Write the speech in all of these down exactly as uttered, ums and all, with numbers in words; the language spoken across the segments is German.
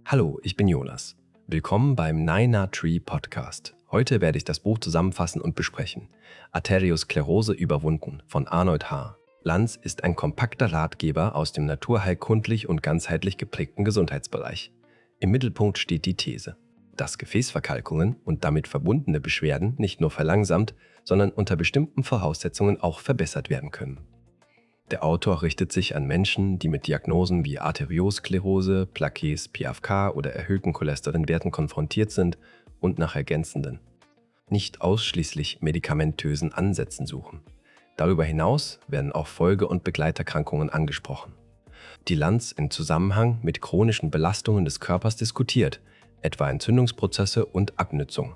Hallo, ich bin Jonas. Willkommen beim Nine Tree Podcast. Heute werde ich das Buch zusammenfassen und besprechen. Arteriosklerose überwunden von Arnold H. Lanz ist ein kompakter Ratgeber aus dem naturheilkundlich und ganzheitlich geprägten Gesundheitsbereich. Im Mittelpunkt steht die These, dass Gefäßverkalkungen und damit verbundene Beschwerden nicht nur verlangsamt, sondern unter bestimmten Voraussetzungen auch verbessert werden können. Der Autor richtet sich an Menschen, die mit Diagnosen wie Arteriosklerose, Plaqués, P F K oder erhöhten Cholesterinwerten konfrontiert sind und nach ergänzenden, nicht ausschließlich medikamentösen Ansätzen suchen. Darüber hinaus werden auch Folge- und Begleiterkrankungen angesprochen, die Lanz in Zusammenhang mit chronischen Belastungen des Körpers diskutiert, etwa Entzündungsprozesse und Abnützung.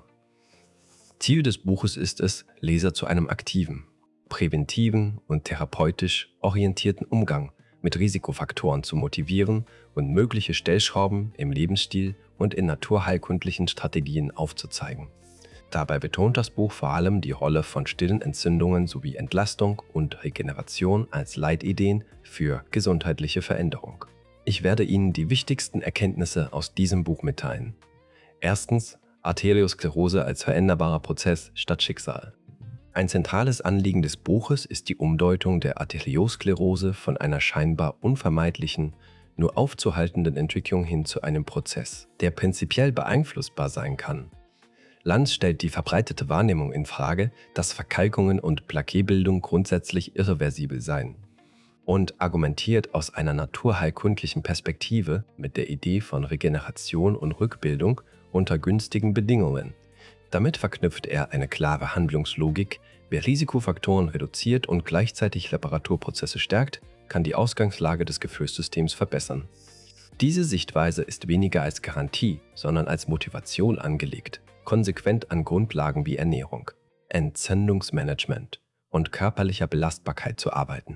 Ziel des Buches ist es, Leser zu einem aktiven, präventiven und therapeutisch orientierten Umgang mit Risikofaktoren zu motivieren und mögliche Stellschrauben im Lebensstil und in naturheilkundlichen Strategien aufzuzeigen. Dabei betont das Buch vor allem die Rolle von stillen Entzündungen sowie Entlastung und Regeneration als Leitideen für gesundheitliche Veränderung. Ich werde Ihnen die wichtigsten Erkenntnisse aus diesem Buch mitteilen. Erstens, Arteriosklerose als veränderbarer Prozess statt Schicksal. Ein zentrales Anliegen des Buches ist die Umdeutung der Arteriosklerose von einer scheinbar unvermeidlichen, nur aufzuhaltenden Entwicklung hin zu einem Prozess, der prinzipiell beeinflussbar sein kann. Lanz stellt die verbreitete Wahrnehmung in Frage, dass Verkalkungen und Plaquetbildung grundsätzlich irreversibel seien und argumentiert aus einer naturheilkundlichen Perspektive mit der Idee von Regeneration und Rückbildung unter günstigen Bedingungen. Damit verknüpft er eine klare Handlungslogik: Wer Risikofaktoren reduziert und gleichzeitig Reparaturprozesse stärkt, kann die Ausgangslage des Gefäßsystems verbessern. Diese Sichtweise ist weniger als Garantie, sondern als Motivation angelegt, konsequent an Grundlagen wie Ernährung, Entzündungsmanagement und körperlicher Belastbarkeit zu arbeiten.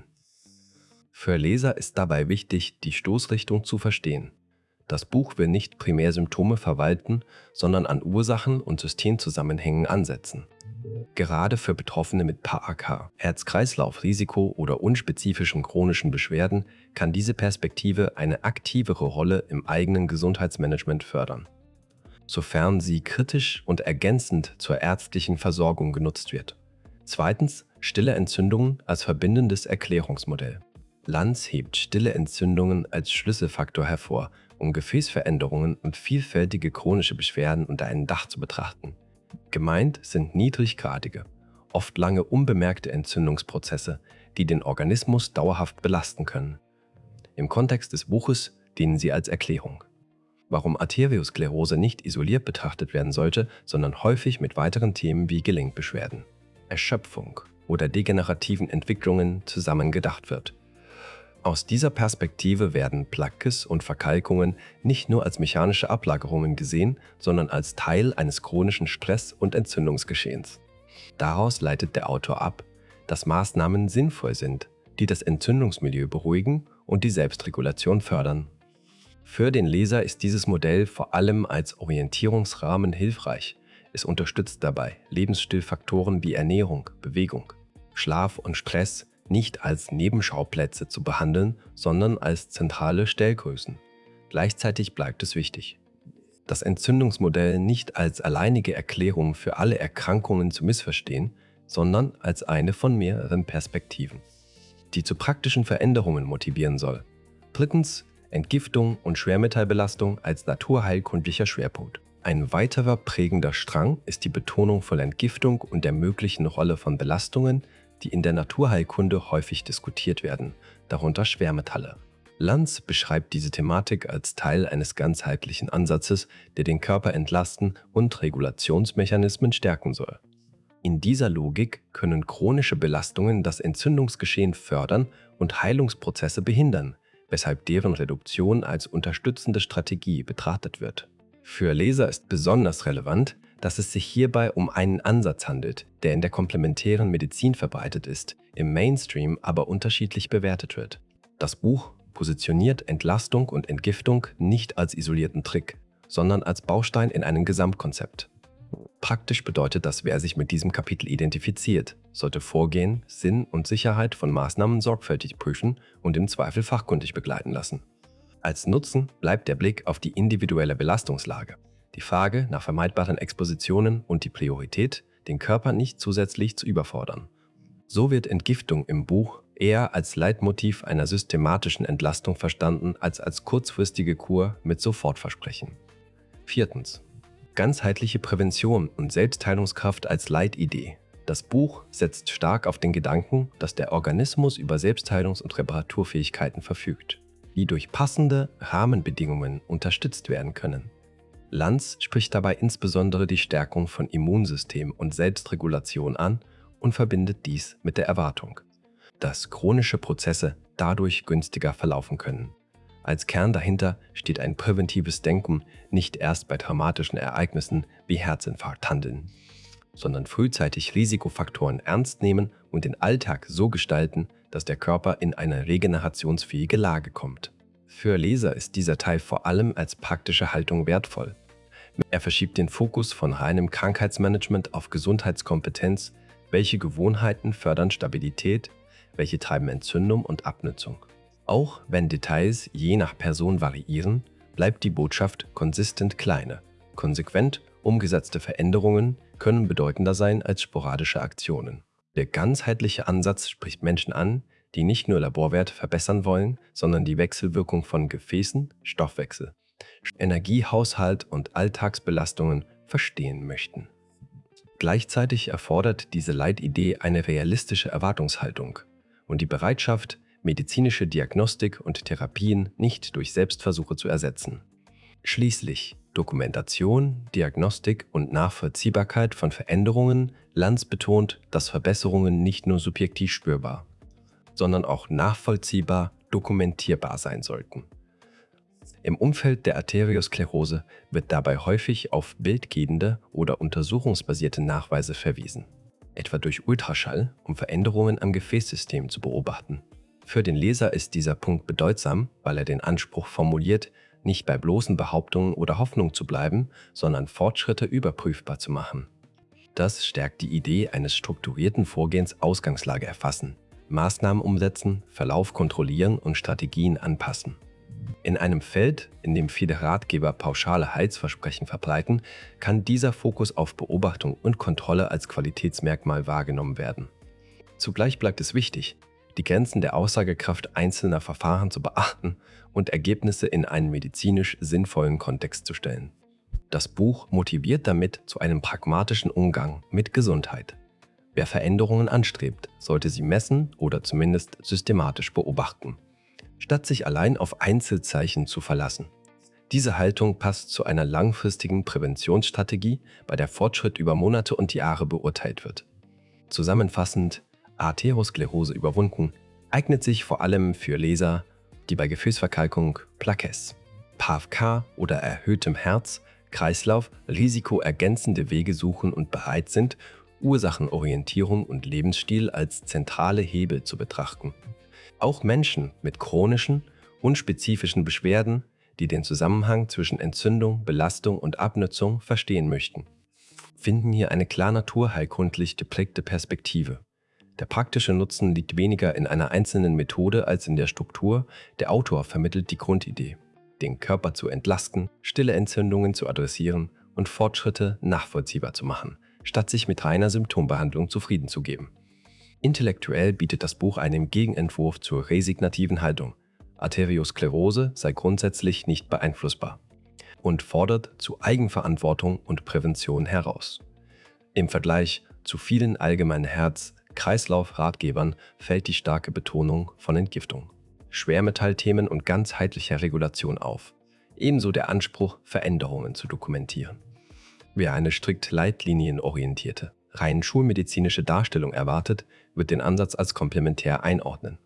Für Leser ist dabei wichtig, die Stoßrichtung zu verstehen. Das Buch will nicht primär Symptome verwalten, sondern an Ursachen und Systemzusammenhängen ansetzen. Gerade für Betroffene mit P A K, Herz-Kreislauf-Risiko oder unspezifischen chronischen Beschwerden kann diese Perspektive eine aktivere Rolle im eigenen Gesundheitsmanagement fördern, sofern sie kritisch und ergänzend zur ärztlichen Versorgung genutzt wird. Zweitens, stille Entzündungen als verbindendes Erklärungsmodell. Lanz hebt stille Entzündungen als Schlüsselfaktor hervor, um Gefäßveränderungen und vielfältige chronische Beschwerden unter einem Dach zu betrachten. Gemeint sind niedriggradige, oft lange unbemerkte Entzündungsprozesse, die den Organismus dauerhaft belasten können. Im Kontext des Buches dienen sie als Erklärung, warum Arteriosklerose nicht isoliert betrachtet werden sollte, sondern häufig mit weiteren Themen wie Gelenkbeschwerden, Erschöpfung oder degenerativen Entwicklungen zusammen gedacht wird. Aus dieser Perspektive werden Plaques und Verkalkungen nicht nur als mechanische Ablagerungen gesehen, sondern als Teil eines chronischen Stress- und Entzündungsgeschehens. Daraus leitet der Autor ab, dass Maßnahmen sinnvoll sind, die das Entzündungsmilieu beruhigen und die Selbstregulation fördern. Für den Leser ist dieses Modell vor allem als Orientierungsrahmen hilfreich. Es unterstützt dabei, Lebensstilfaktoren wie Ernährung, Bewegung, Schlaf und Stress nicht als Nebenschauplätze zu behandeln, sondern als zentrale Stellgrößen. Gleichzeitig bleibt es wichtig, das Entzündungsmodell nicht als alleinige Erklärung für alle Erkrankungen zu missverstehen, sondern als eine von mehreren Perspektiven, die zu praktischen Veränderungen motivieren soll. Drittens, Entgiftung und Schwermetallbelastung als naturheilkundlicher Schwerpunkt. Ein weiterer prägender Strang ist die Betonung von Entgiftung und der möglichen Rolle von Belastungen, die in der Naturheilkunde häufig diskutiert werden, darunter Schwermetalle. Lanz beschreibt diese Thematik als Teil eines ganzheitlichen Ansatzes, der den Körper entlasten und Regulationsmechanismen stärken soll. In dieser Logik können chronische Belastungen das Entzündungsgeschehen fördern und Heilungsprozesse behindern, weshalb deren Reduktion als unterstützende Strategie betrachtet wird. Für Leser ist besonders relevant, dass es sich hierbei um einen Ansatz handelt, der in der komplementären Medizin verbreitet ist, im Mainstream aber unterschiedlich bewertet wird. Das Buch positioniert Entlastung und Entgiftung nicht als isolierten Trick, sondern als Baustein in einem Gesamtkonzept. Praktisch bedeutet das, wer sich mit diesem Kapitel identifiziert, sollte Vorgehen, Sinn und Sicherheit von Maßnahmen sorgfältig prüfen und im Zweifel fachkundig begleiten lassen. Als Nutzen bleibt der Blick auf die individuelle Belastungslage, die Frage nach vermeidbaren Expositionen und die Priorität, den Körper nicht zusätzlich zu überfordern. So wird Entgiftung im Buch eher als Leitmotiv einer systematischen Entlastung verstanden als als kurzfristige Kur mit Sofortversprechen. Viertens. Ganzheitliche Prävention und Selbstheilungskraft als Leitidee. Das Buch setzt stark auf den Gedanken, dass der Organismus über Selbstheilungs- und Reparaturfähigkeiten verfügt, die durch passende Rahmenbedingungen unterstützt werden können. Lanz spricht dabei insbesondere die Stärkung von Immunsystem und Selbstregulation an und verbindet dies mit der Erwartung, dass chronische Prozesse dadurch günstiger verlaufen können. Als Kern dahinter steht ein präventives Denken, nicht erst bei traumatischen Ereignissen wie Herzinfarkt handeln, sondern frühzeitig Risikofaktoren ernst nehmen und den Alltag so gestalten, dass der Körper in eine regenerationsfähige Lage kommt. Für Leser ist dieser Teil vor allem als praktische Haltung wertvoll. Er verschiebt den Fokus von reinem Krankheitsmanagement auf Gesundheitskompetenz, welche Gewohnheiten fördern Stabilität, welche treiben Entzündung und Abnutzung. Auch wenn Details je nach Person variieren, bleibt die Botschaft konsistent kleiner. Konsequent umgesetzte Veränderungen können bedeutender sein als sporadische Aktionen. Der ganzheitliche Ansatz spricht Menschen an, die nicht nur Laborwerte verbessern wollen, sondern die Wechselwirkung von Gefäßen, Stoffwechsel, Energiehaushalt und Alltagsbelastungen verstehen möchten. Gleichzeitig erfordert diese Leitidee eine realistische Erwartungshaltung und die Bereitschaft, medizinische Diagnostik und Therapien nicht durch Selbstversuche zu ersetzen. Schließlich Dokumentation, Diagnostik und Nachvollziehbarkeit von Veränderungen. Lanz betont, dass Verbesserungen nicht nur subjektiv spürbar, sondern auch nachvollziehbar, dokumentierbar sein sollten. Im Umfeld der Arteriosklerose wird dabei häufig auf bildgebende oder untersuchungsbasierte Nachweise verwiesen, etwa durch Ultraschall, um Veränderungen am Gefäßsystem zu beobachten. Für den Leser ist dieser Punkt bedeutsam, weil er den Anspruch formuliert, nicht bei bloßen Behauptungen oder Hoffnung zu bleiben, sondern Fortschritte überprüfbar zu machen. Das stärkt die Idee eines strukturierten Vorgehens, Ausgangslage erfassen, Maßnahmen umsetzen, Verlauf kontrollieren und Strategien anpassen. In einem Feld, in dem viele Ratgeber pauschale Heilsversprechen verbreiten, kann dieser Fokus auf Beobachtung und Kontrolle als Qualitätsmerkmal wahrgenommen werden. Zugleich bleibt es wichtig, die Grenzen der Aussagekraft einzelner Verfahren zu beachten und Ergebnisse in einen medizinisch sinnvollen Kontext zu stellen. Das Buch motiviert damit zu einem pragmatischen Umgang mit Gesundheit. Wer Veränderungen anstrebt, sollte sie messen oder zumindest systematisch beobachten, statt sich allein auf Einzelzeichen zu verlassen. Diese Haltung passt zu einer langfristigen Präventionsstrategie, bei der Fortschritt über Monate und Jahre beurteilt wird. Zusammenfassend: Arteriosklerose überwunden eignet sich vor allem für Leser, die bei Gefäßverkalkung, Plaques, P A V K oder erhöhtem Herz, Kreislauf risikoergänzende Wege suchen und bereit sind, Ursachenorientierung und Lebensstil als zentrale Hebel zu betrachten. Auch Menschen mit chronischen, unspezifischen Beschwerden, die den Zusammenhang zwischen Entzündung, Belastung und Abnutzung verstehen möchten, finden hier eine klar naturheilkundlich geprägte Perspektive. Der praktische Nutzen liegt weniger in einer einzelnen Methode als in der Struktur. Der Autor vermittelt die Grundidee, den Körper zu entlasten, stille Entzündungen zu adressieren und Fortschritte nachvollziehbar zu machen, statt sich mit reiner Symptombehandlung zufrieden zu geben. Intellektuell bietet das Buch einen Gegenentwurf zur resignativen Haltung. Arteriosklerose sei grundsätzlich nicht beeinflussbar und fordert zu Eigenverantwortung und Prävention heraus. Im Vergleich zu vielen allgemeinen Herz-Kreislauf-Ratgebern fällt die starke Betonung von Entgiftung, Schwermetallthemen und ganzheitlicher Regulation auf. Ebenso der Anspruch, Veränderungen zu dokumentieren. Wer eine strikt leitlinienorientierte, rein schulmedizinische Darstellung erwartet, wird den Ansatz als komplementär einordnen.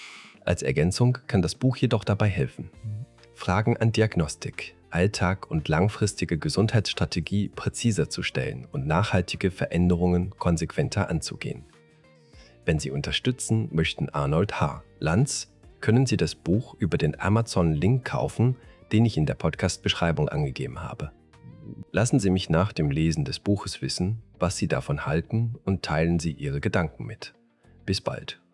Als Ergänzung kann das Buch jedoch dabei helfen, Fragen an Diagnostik, Alltag und langfristige Gesundheitsstrategie präziser zu stellen und nachhaltige Veränderungen konsequenter anzugehen. Wenn Sie unterstützen möchten Arnold H. Lanz, können Sie das Buch über den Amazon-Link kaufen, den ich in der Podcast-Beschreibung angegeben habe. Lassen Sie mich nach dem Lesen des Buches wissen, was Sie davon halten, und teilen Sie Ihre Gedanken mit. Bis bald.